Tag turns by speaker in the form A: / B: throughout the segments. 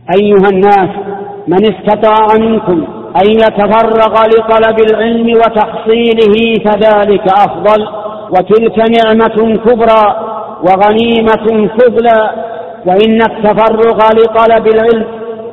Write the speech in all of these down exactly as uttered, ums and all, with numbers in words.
A: أيها الناس، من استطاع منكم أن يتفرغ لطلب العلم وتحصيله فذلك أفضل، وتلك نعمة كبرى وغنيمة فضلى. وإن التفرغ لطلب العلم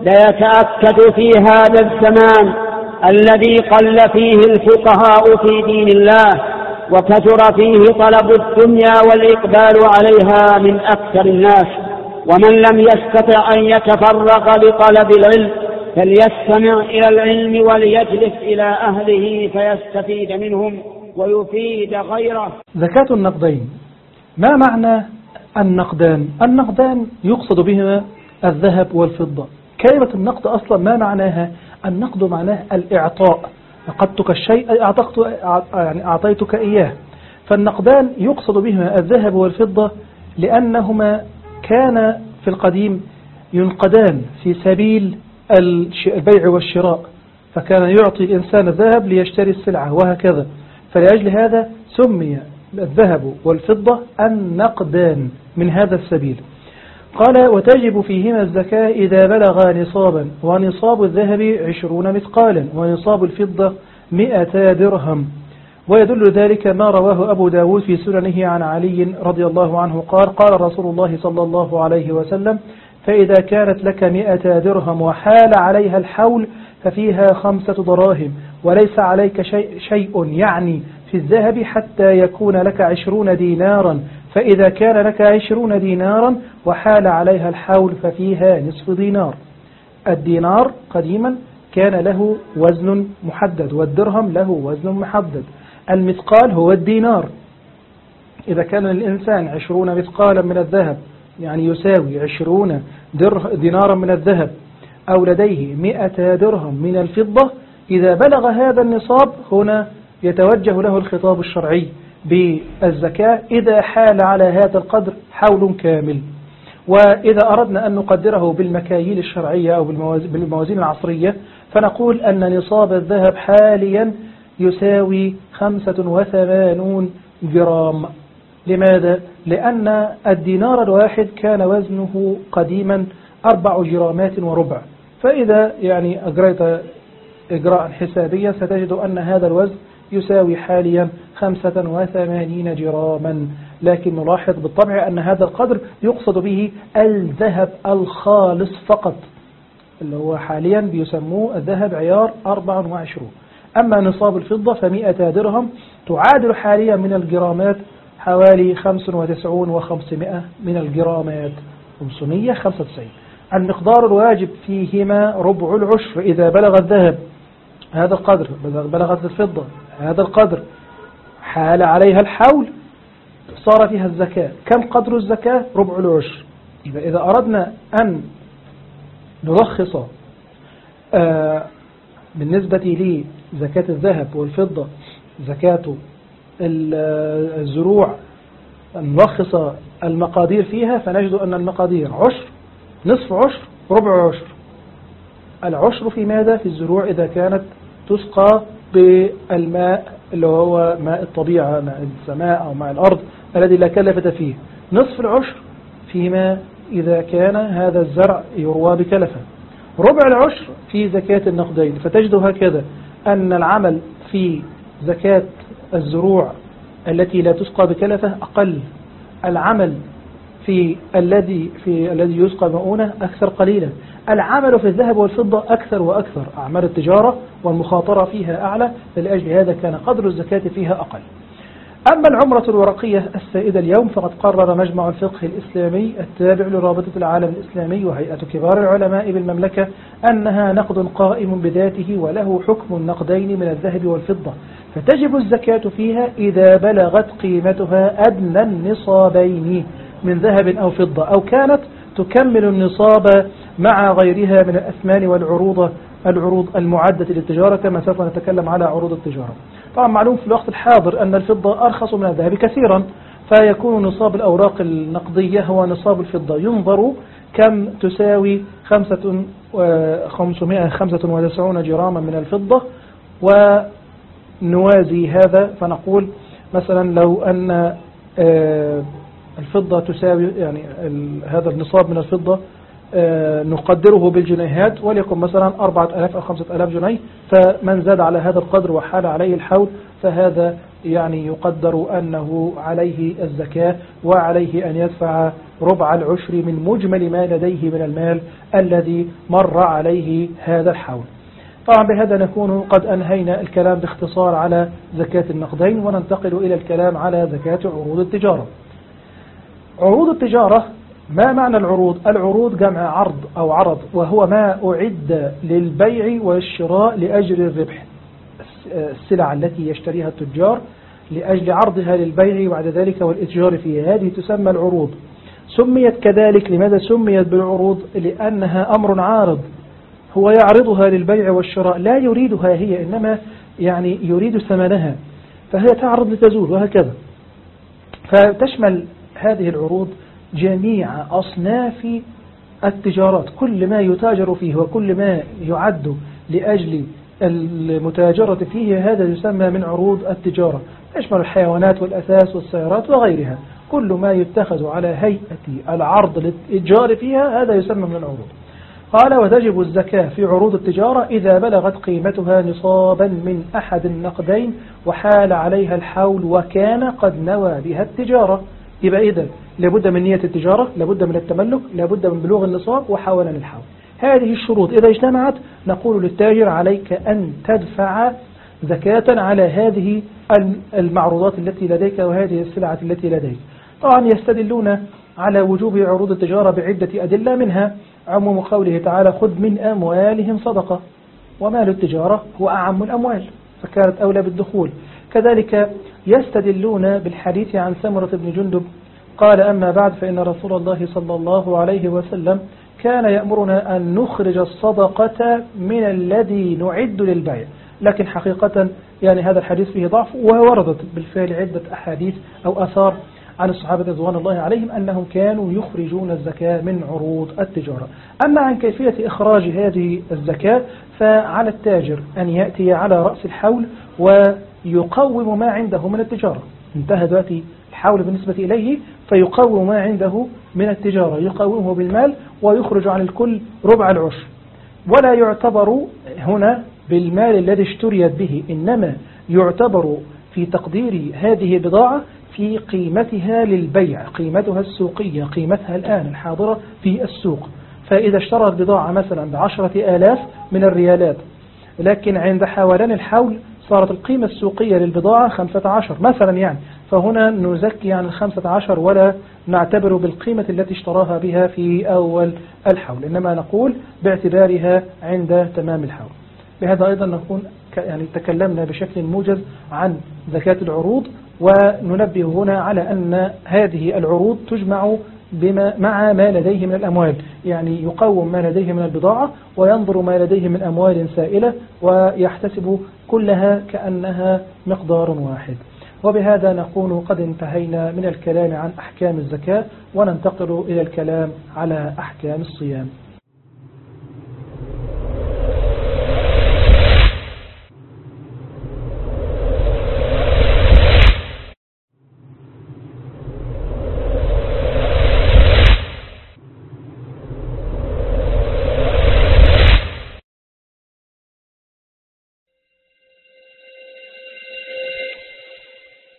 A: ليتأكد في هذا الزمان الذي قل فيه الفقهاء في دين الله، وكثر فيه طلب الدنيا والإقبال عليها من أكثر الناس. ومن لم يستطع أن يتفرغ لطلب العلم فليستمع إلى العلم وليجلس إلى أهله فيستفيد منهم ويفيد غيره.
B: زكاة النقدين، ما معنى النقدان؟ النقدان يقصد بهما الذهب والفضة. كلمة النقد أصلا ما معناها؟ النقد معناه الإعطاء، نقدتك الشيء يعني أعطيتك إياه. فالنقدان يقصد بهما الذهب والفضة لأنهما كان في القديم ينقدان في سبيل البيع والشراء، فكان يعطي الإنسان الذهب ليشتري السلعة وهكذا. فلأجل هذا سمي الذهب والفضة النقدان من هذا السبيل. قال: وتجب فيهما الزكاة إذا بلغا نصابا، ونصاب الذهب عشرون مثقالا، ونصاب الفضة مئة درهم. ويدل ذلك ما رواه أبو داود في سننه عن علي رضي الله عنه قال: قال رسول الله صلى الله عليه وسلم: فإذا كانت لك مئة درهم وحال عليها الحول ففيها خمسة دراهم، وليس عليك شيء, شيء يعني في الذهب حتى يكون لك عشرون دينارا، فإذا كان لك عشرون دينارا وحال عليها الحول ففيها نصف دينار. الدينار قديما كان له وزن محدد، والدرهم له وزن محدد. المثقال هو الدينار. إذا كان الإنسان عشرون مثقالا من الذهب يعني يساوي عشرون دينارا من الذهب، أو لديه مئة درهم من الفضة، إذا بلغ هذا النصاب هنا يتوجه له الخطاب الشرعي بالزكاة إذا حال على هذا القدر حول كامل. وإذا أردنا أن نقدره بالمكاييل الشرعية أو بالموازين العصرية فنقول أن نصاب الذهب حاليا يساوي خمسة وثمانون جرام. لماذا؟ لأن الدينار الواحد كان وزنه قديما أربع جرامات وربع، فإذا يعني أجريت إجراء حسابيا ستجد أن هذا الوزن يساوي حاليا خمسة وثمانين جراما. لكن نلاحظ بالطبع أن هذا القدر يقصد به الذهب الخالص فقط، اللي هو حاليا بيسموه الذهب عيار أربعة وعشرين. أما نصاب الفضة فمئة درهم تعادل حاليا من الجرامات حوالي خمسة وتسعين وخمسمائة من الجرامات، خمسمائة وخمسة وتسعين. المقدار الواجب فيهما ربع العشر إذا بلغ الذهب هذا القدر، بلغت الفضة هذا القدر، حال عليها الحول صار فيها الزكاة. كم قدر الزكاة؟ ربع العشر. إذا إذا أردنا أن نلخص آه بالنسبة لزكاة الذهب والفضة زكاة الزروع، نلخص المقادير فيها فنجد أن المقادير عشر، نصف عشر، ربع عشر. العشر في ماذا؟ في الزروع إذا كانت تسقى بالماء اللي هو ماء الطبيعة، ماء السماء أو ماء الأرض الذي لا كلفة فيه. نصف العشر فيما إذا كان هذا الزرع يروى بكلفة. ربع العشر في زكاة النقدين. فتجد هكذا أن العمل في زكاة الزروع التي لا تسقى بكلفة أقل، العمل في الذي في الذي يسقى مؤونة أكثر قليلا، العمل في الذهب والفضة أكثر وأكثر، أعمال التجارة والمخاطرة فيها أعلى، فلأجل هذا كان قدر الزكاة فيها أقل. أما العمرة الورقية السائدة اليوم فقد قرر مجمع الفقه الإسلامي التابع لرابطة العالم الإسلامي وهيئة كبار العلماء بالمملكة أنها نقد قائم بذاته وله حكم النقدين من الذهب والفضة، فتجب الزكاة فيها إذا بلغت قيمتها أدنى النصابين من ذهب أو فضة، أو كانت تكمل النصاب مع غيرها من الأثمان والعروض العروض المعدة للتجارة، كما سوف نتكلم على عروض التجارة. طبعا معلوم في الوقت الحاضر أن الفضة أرخص من الذهب كثيرا، فيكون نصاب الأوراق النقدية هو نصاب الفضة، ينظر كم تساوي خمسمائة وخمسة وتسعين جراما من الفضة، ونوازي هذا فنقول مثلا لو أن الفضة تساوي يعني هذا النصاب من الفضة نقدره بالجنيهات، وليكن مثلا أربعة آلاف أو خمسة آلاف جنيه، فمن زاد على هذا القدر وحال عليه الحول فهذا يعني يقدر أنه عليه الزكاة، وعليه أن يدفع ربع العشر من مجمل ما لديه من المال الذي مر عليه هذا الحول. طبعا بهذا نكون قد أنهينا الكلام باختصار على زكاة النقدين، وننتقل إلى الكلام على زكاة عروض التجارة. عروض التجارة، ما معنى العروض؟ العروض جمع عرض أو عرض، وهو ما أعد للبيع والشراء لأجل الربح، السلع التي يشتريها التجار لأجل عرضها للبيع وبعد ذلك والإتجار فيها، هذه تسمى العروض. سميت كذلك، لماذا سميت بالعروض؟ لأنها أمر عارض، هو يعرضها للبيع والشراء، لا يريدها هي، إنما يعني يريد ثمنها، فهي تعرض لتزول وهكذا. فتشمل هذه العروض جميع أصناف التجارات، كل ما يتاجر فيه وكل ما يعد لأجل المتاجرة فيه هذا يسمى من عروض التجارة، يشمل الحيوانات والأثاث والسيارات وغيرها، كل ما يتخذ على هيئة العرض للإتجار فيها هذا يسمى من العروض. قال: وتجب الزكاة في عروض التجارة إذا بلغت قيمتها نصابا من أحد النقدين وحال عليها الحول وكان قد نوى بها التجارة. يبقى إذا لابد من نية التجارة، لابد من التملك، لابد من بلوغ النصاب وحولا الحول. هذه الشروط إذا اجتمعت نقول للتاجر: عليك أن تدفع زكاة على هذه المعروضات التي لديك وهذه السلعة التي لديك. طبعا يستدلون على وجوب عروض التجارة بعدة أدلة، منها عموم قوله تعالى: خذ من أموالهم صدقة، ومال التجارة هو أعم الأموال فكانت أولى بالدخول. كذلك يستدلون بالحديث عن سمرة بن جندب قال: أما بعد، فإن رسول الله صلى الله عليه وسلم كان يأمرنا أن نخرج الصدقة من الذي نعد للبيع. لكن حقيقة يعني هذا الحديث فيه ضعف، ووردت بالفعل عدة أحاديث أو أثار عن الصحابة رضوان الله عليهم أنهم كانوا يخرجون الزكاة من عروض التجارة. أما عن كيفية إخراج هذه الزكاة فعلى التاجر أن يأتي على رأس الحول ويقوم ما عنده من التجارة. انتهى دلوقتي الحول بالنسبة إليه فيقوم ما عنده من التجارة، يقومه بالمال ويخرج عن الكل ربع العشر، ولا يعتبر هنا بالمال الذي اشتريت به، إنما يعتبر في تقدير هذه البضاعة في قيمتها للبيع، قيمتها السوقية، قيمتها الآن الحاضرة في السوق. فإذا اشترى البضاعة مثلا بعشرة آلاف من الريالات، لكن عند حولان الحول صارت القيمة السوقية للبضاعة خمسة عشر مثلا، يعني فهنا نزكي عن الخمسة عشر ولا نعتبر بالقيمة التي اشتراها بها في أول الحول، إنما نقول باعتبارها عند تمام الحول. بهذا أيضا نكون يعني تكلمنا بشكل موجز عن زكاة العروض، وننبه هنا على أن هذه العروض تجمع بما مع ما لديه من الأموال، يعني يقوم ما لديه من البضاعة وينظر ما لديه من أموال سائلة ويحتسب كلها كأنها مقدار واحد. وبهذا نكون قد انتهينا من الكلام عن أحكام الزكاة، وننتقل إلى الكلام على أحكام الصيام.